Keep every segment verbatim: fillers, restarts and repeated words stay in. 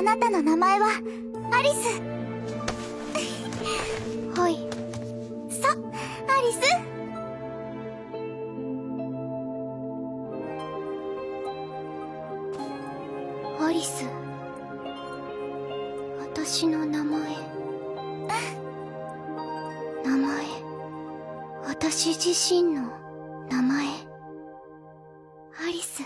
なたの名前はアリス。はい。そう、アリス。アリス。私の名前。名前。私自身の名前。アリス。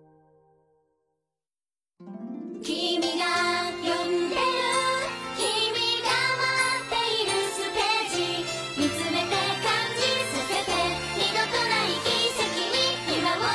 君が呼んでる、君が待っているステージ、見つめて感じさせて、二度とない奇跡に今を刻もう。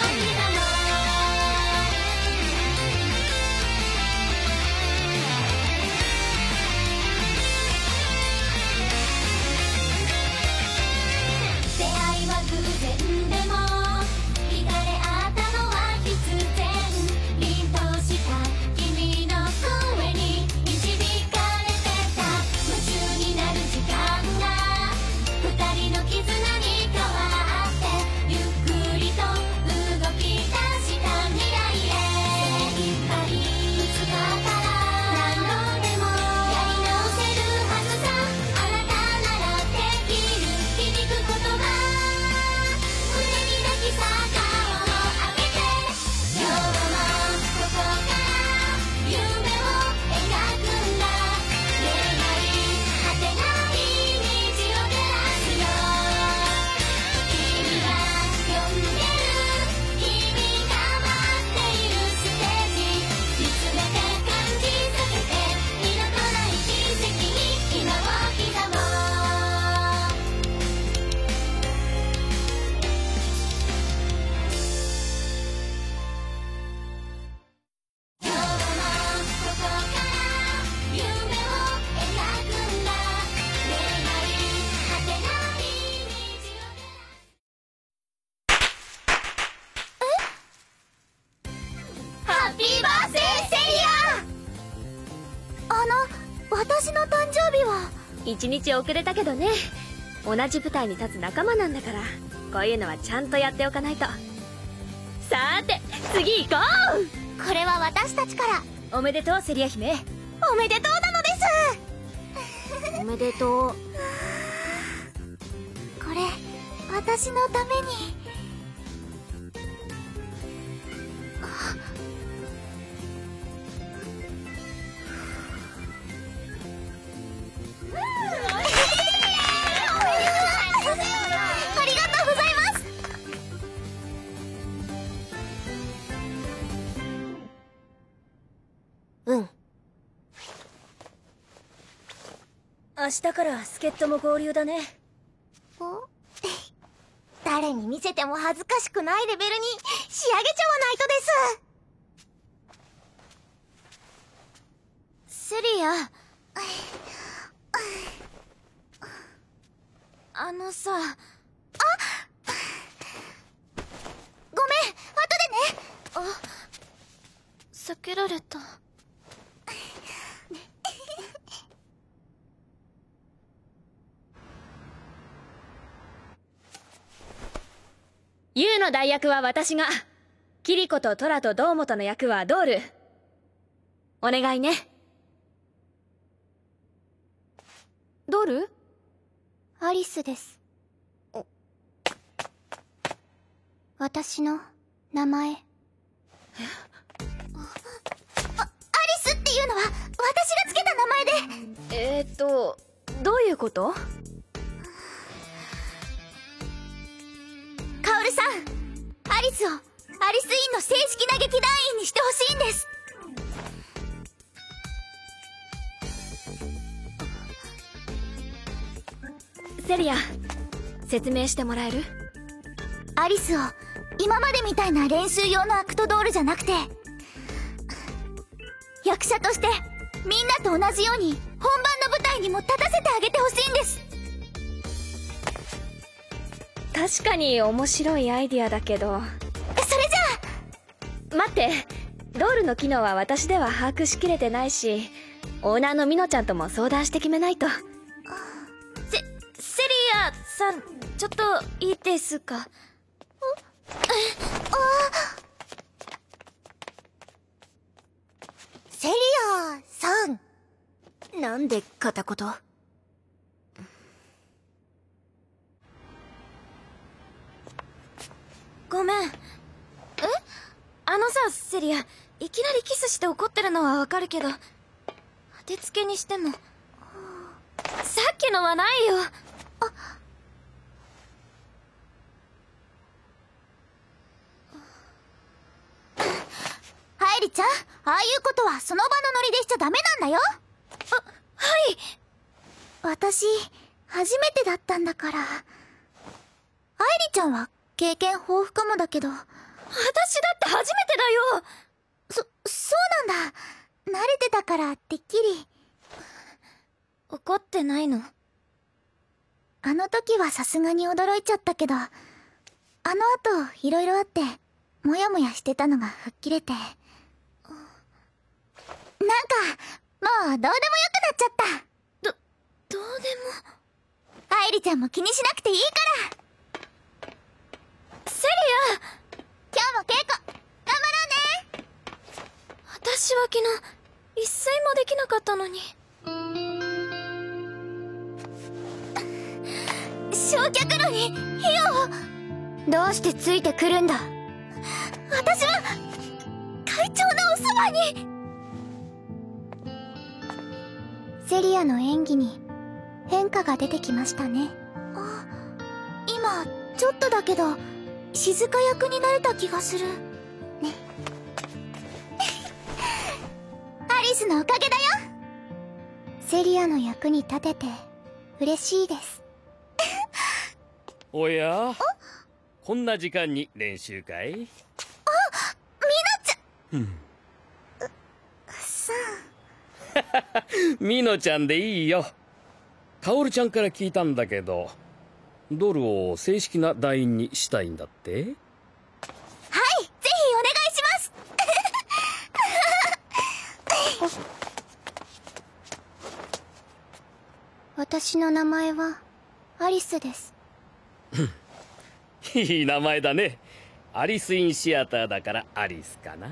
出会いは偶然でも惹かれ合ったのは必然、凛とした君の声に導かれてた、夢中になる時間が二人の絆に変わって、ゆっくりと動き出した未来へ。精一杯ぶつかったら何度でもやり直せるはずさ、あなたならできる、響く言葉、胸に抱きさ顔を上げて、今日もここから夢を描くんだ、願い果てない虹を照らすよ。君が呼んでる、君が待っているステージ、見つめて感じさせて、二度とない奇跡に今を刻もう。今日もここから夢を描くんだ、願い果てない虹を照らす。ハッピーバースデーセリア。 あの、私の誕生日は。 一日遅れたけどね、同じ舞台に立つ仲間なんだから、こういうのはちゃんとやっておかないと。さーて次行ここれは私たちから。 う。おめでとうセリア姫。 おめでとうなのです。 おめでとう。 これ、私のために。ありがとうございます。 うん。明日から助っ人も合流だね。 お誰に見せても恥ずかしくないレベルに仕上げちゃわないとです。セリア、あのさ、あ、ごめん、後でね。あ、避けられた。 ユウの代役は私が、キリコとトラとドーモトの役はドール。お願いね。 ドール？アリスです。私の名前。え？あ、アリスっていうのは私がつけた名前で。 えーっと、どういうこと？ カオルさん、アリスをアリスインの正式な劇団員にしてほしいんです。 セリア、説明してもらえる？ アリスを今までみたいな練習用のアクトドールじゃなくて、役者としてみんなと同じように本番の舞台にも立たせてあげてほしいんです。 確かに面白いアイディアだけど。 それじゃあ。 待って、ドールの機能は私では把握しきれてないし、オーナーのミノちゃんとも相談して決めないと。 セ、セリアさん、ちょっといいですか？あ、セリアささん。なんで片言？ごめん。え？あのさ、セリア、いきなりキスして怒ってるのはわかるけど、当てつけにしても。さっきのはないよ。あ。愛梨ちゃん、ああいうことはその場のノリでしちゃダメなんだよ。あ、はい。私、初めてだったんだから。愛梨ちゃんは経験豊富かもだけど。私だって初めてだよ。そ、そうなんだ。慣れてたからてっきり。怒ってないの？あの時はさすがに驚いちゃったけど、あの後いろいろあってモヤモヤしてたのが吹っ切れて、なんかもうどうでもよくなっちゃった。ど、どうでも。愛梨ちゃんも気にしなくていいから。セリア、今日も稽古頑張ろうね。私は昨日一睡もできなかったのに。焼却炉に火を。どうしてついてくるんだ。私は会長のおそばに。セリアの演技に変化が出てきましたね。あ、今ちょっとだけど静香役になれた気がするね。アリスのおかげだよ。セリアの役に立てて嬉しいです。 おや、こんな時間に練習会？あ、みなちゃん。 うん。 さん。みのちゃんでいいよ。カオルちゃんから聞いたんだけど、ドルを正式な団員にしたいんだって？はい、ぜひお願いします。私の名前はアリスです。 いい名前だね。アリスインシアターだからアリスかな。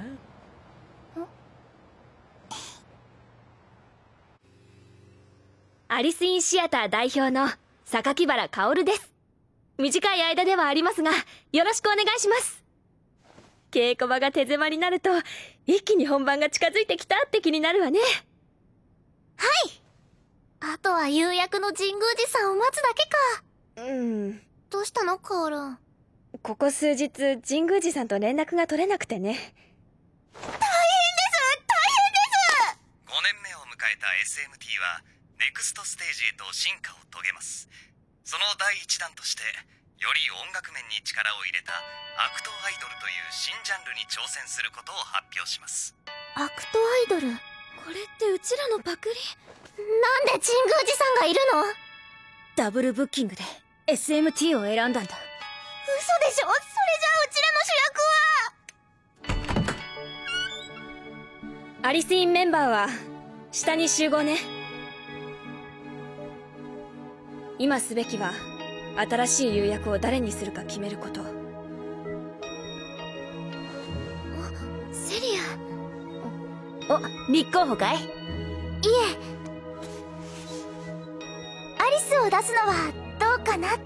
アリスインシアター代表の榊原薫です。短い間ではありますが、よろしくお願いします。稽古場が手狭になると一気に本番が近づいてきたって気になるわね。 はい。あとは有役の神宮寺さんを待つだけか。 うん。 どうしたの、カオル？ ここ数日神宮寺さんと連絡が取れなくてね。 大変です、大変です。 ごねんめを迎えた エスエムティー はネクストステージへと進化を遂げます。その第一弾としてより音楽面に力を入れたアクトアイドルという新ジャンルに挑戦することを発表します。 アクトアイドル？ これってうちらのパクリ？ なんで神宮寺さんがいるの？ ダブルブッキングで エスエムティー を選んだんだ。 嘘でしょ？それじゃあうちらの主役は。 アリスインメンバーは下に集合ね。今すべきは新しい有役を誰にするか決めること。 セリア。お、立候補かい？ いえ、アリスを出すのはどうかなって。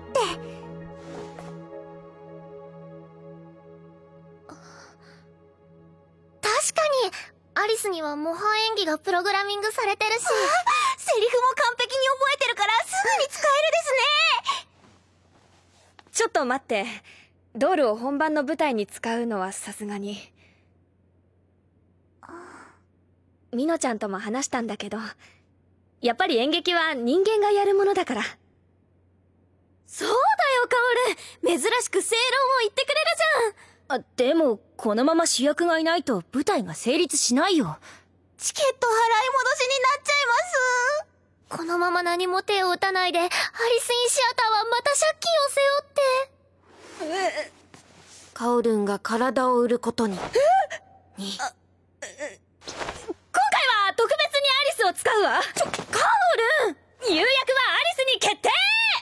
確かにアリスには模範演技がプログラミングされてるし、セリフも完璧に覚えてるからすぐに使えるですね。 ちょっと待って。ドールを本番の舞台に使うのはさすがに。ミノちゃんとも話したんだけど、やっぱり演劇は人間がやるものだから。 そうだよ、カオル。珍しく正論を言ってくれるじゃん。 あ、でもこのまま主役がいないと舞台が成立しないよ。 チケット払い戻しになっちゃいます。このまま何も手を打たないでアリスインシアターはまた借金を背負って。 カオルンが体を売ることに。に。 今回は特別にアリスを使うわ。 ちょ、カオルン！ 有役はアリスに決定！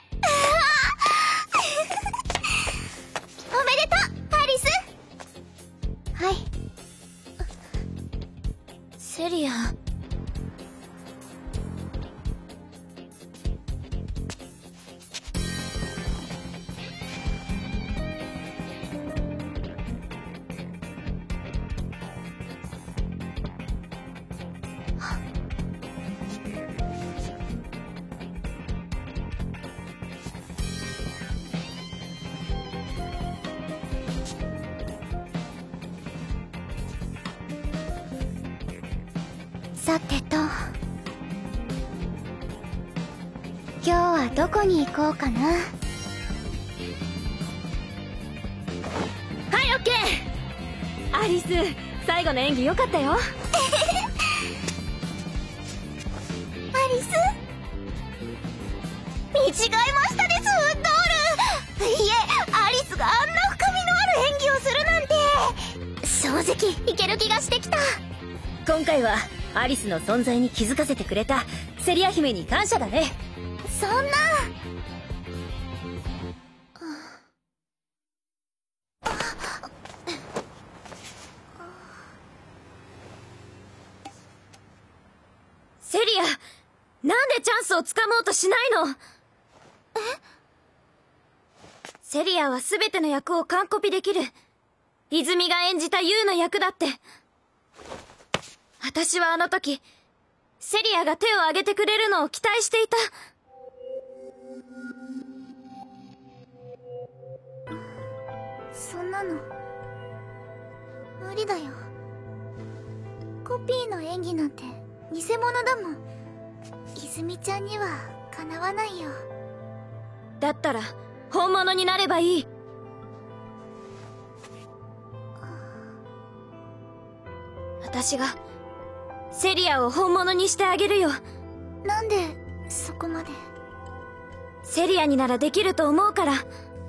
おめでとう、アリス。はい。セリア、 どこに行こうかな。はい、 オッケー。アリス、最後の演技良かったよ。 アリス、見違えましたです、ドール。いえ、アリスがあんな深みのある演技をするなんて、正直いける気がしてきた。 今回はアリスの存在に気づかせてくれたセリア姫に感謝だね。 そんな。 セリア、なんでチャンスをつかもうとしないの？え？セリアは全ての役を完コピできる。泉が演じたユウの役だって。私はあの時、セリアが手を挙げてくれるのを期待していた。 そんなの無理だよ。コピーの演技なんて偽物だもん。泉ちゃんにはかなわないよ。 だったら本物になればいい。私がセリアを本物にしてあげるよ。 なんでそこまで。 セリアにならできると思うから。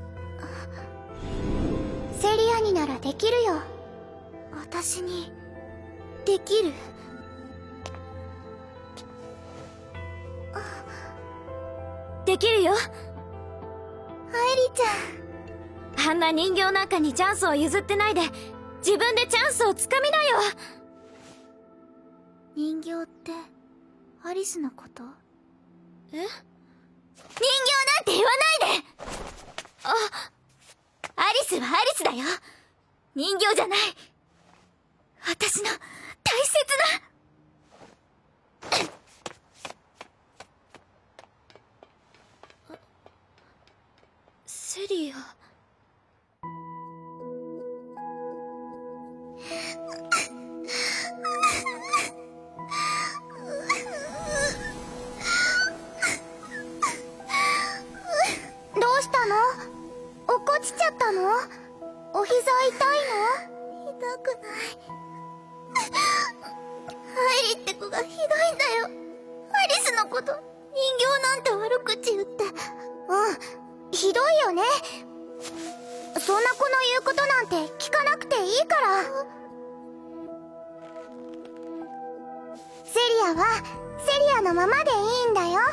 セリアにならできるよ。私にできる。 できるよ。 愛梨ちゃん。あんな人形なんかにチャンスを譲ってないで、自分でチャンスをつかみなよ。 人形ってアリスのこと？ え？人形なんて言わないで。あ、アリスはアリスだよ。人形じゃない。私の大切な。 セリア。 どうしたの？落っこちちゃったの？お膝痛いの？痛くない。愛梨って子がひどいんだよ。アリスのこと人形なんて悪口言って。うん、ひどいよね。そんな子の言うことなんて聞かなくていいから。セリアはセリアのままでいいんだよ。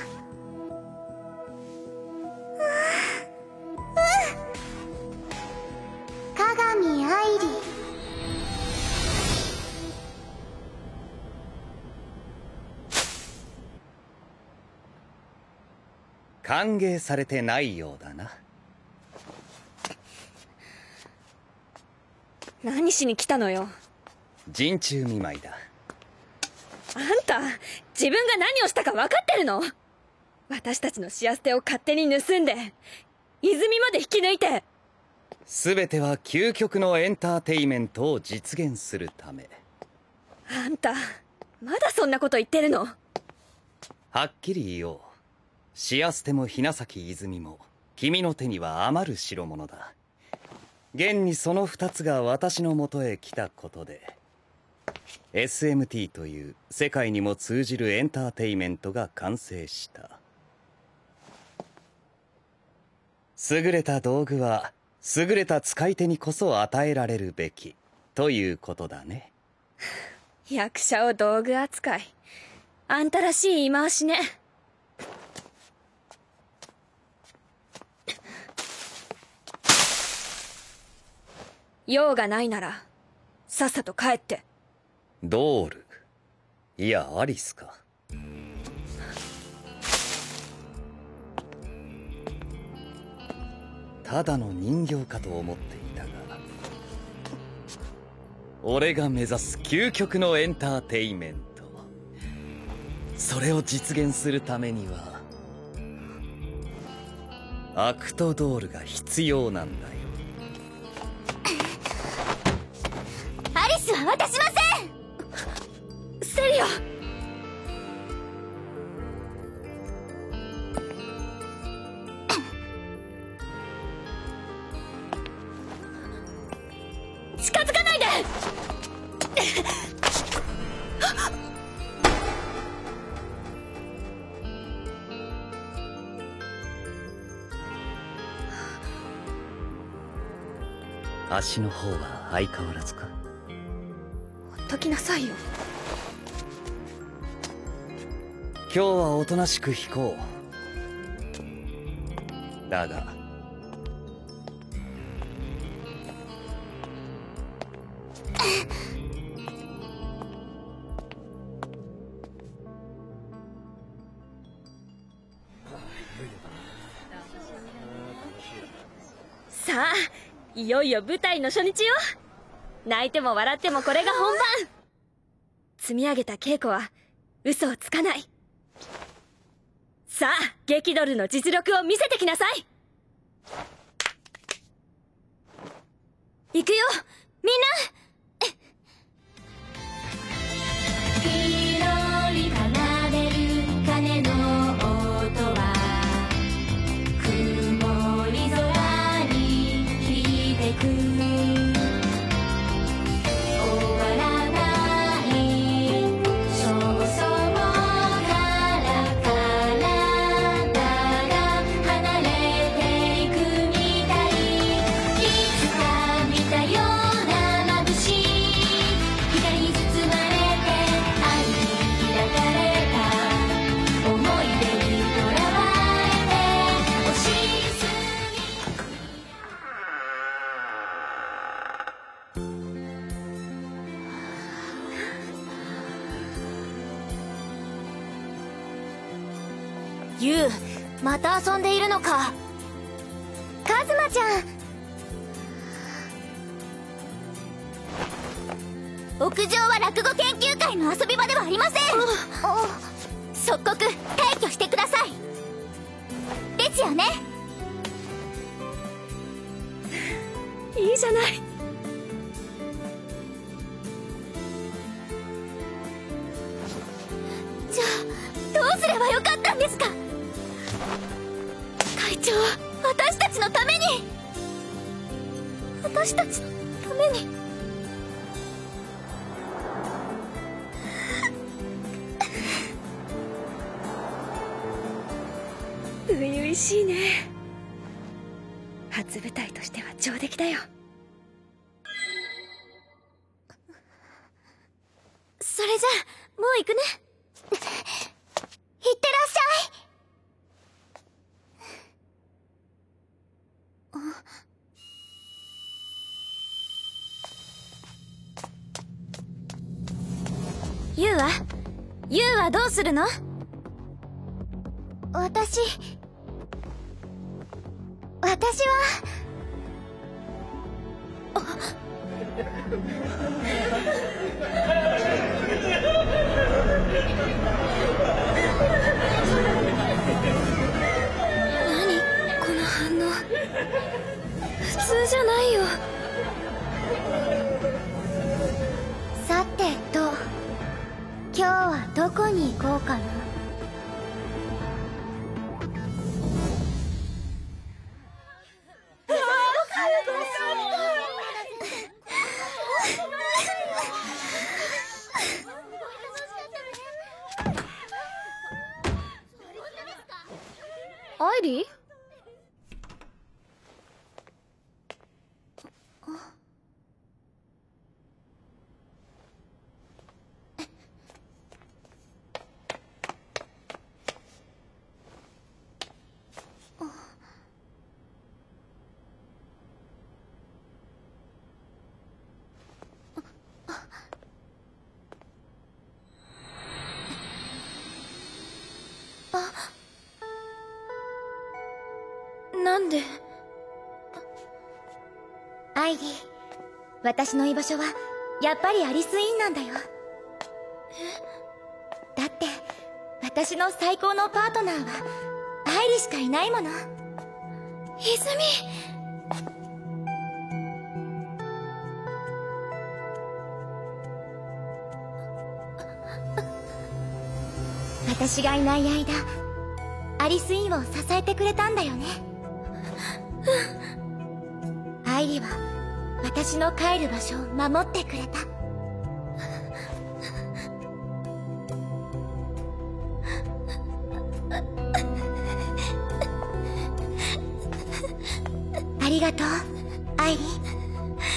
鏡愛理。 歓迎されてないようだな。 何しに来たのよ。 陣中見舞いだ。 あんた、自分が何をしたか分かってるの？私たちの幸せを勝手に盗んで、泉まで引き抜いて。 全ては究極のエンターテイメントを実現するため。 あんた、まだそんなこと言ってるの？ はっきり言おう。シアステも雛崎泉も君の手には余る代物だ。現にその二つが私のもとへ来たことで エスエムティー という世界にも通じるエンターテイメントが完成した。優れた道具は優れた使い手にこそ与えられるべきということだね。 役者を道具扱い。あんたらしい言い回しね。用がないならさっさと帰って。 ドール、いやアリスか。ただの人形かと思っていたが、俺が目指す究極のエンターテイメント、それを実現するためにはアクトドールが必要なんだよ。 アリスは渡しません。 セリア。 足の方は相変わらずか。 ほっときなさいよ。 今日はおとなしく引こう。だがさあ、いよいよ舞台の初日よ。泣いても笑ってもこれが本番。積み上げた稽古は嘘をつかない。さあ、激ドルの実力を見せてきなさい。行くよ、みんな。 ひろり奏でる鐘の音は曇り空に響いてく。終わらない焦燥から体が離れていくみたい。いつか見たような眩しい光に包まれて愛に開かれた思い出にとらわれて押しすぎユウ、また遊んでいるのか。 カズマちゃん、屋上は落語研究会の遊び場ではありません。即刻退去してください。ですよね。 いいじゃない。 じゃあどうすればよかったんですか。会長、私たちのために私たちのために初々しいね。初舞台としては上出来だよ。 それじゃあもう行くね。 いってらっしゃい。 ユウはユウはどうするの。 私私は何この反応。普通じゃないよ。 さてと、今日はどこに行こうかな。 アイリー？ なんで。 アイリー、私の居場所はやっぱりアリス・インなんだよ。だって私の最高のパートナーはアイリしかいないもの。 泉。 私がいない間、アリス・インを支えてくれたんだよね。アイリは私の帰る場所を守ってくれた。ありがとう、アイリ。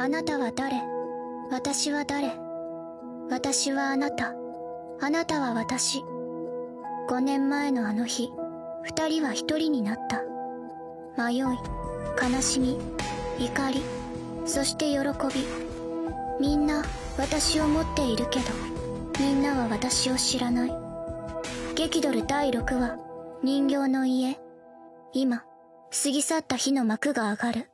あなたは誰？私は誰？私はあなた。あなたは私。五年前のあの日、二人は一人になった。迷い、悲しみ、怒り、そして喜び。みんな私を持っているけど、みんなは私を知らない。激ドルだいろくわ、人形の家。今、過ぎ去った日の幕が上がる。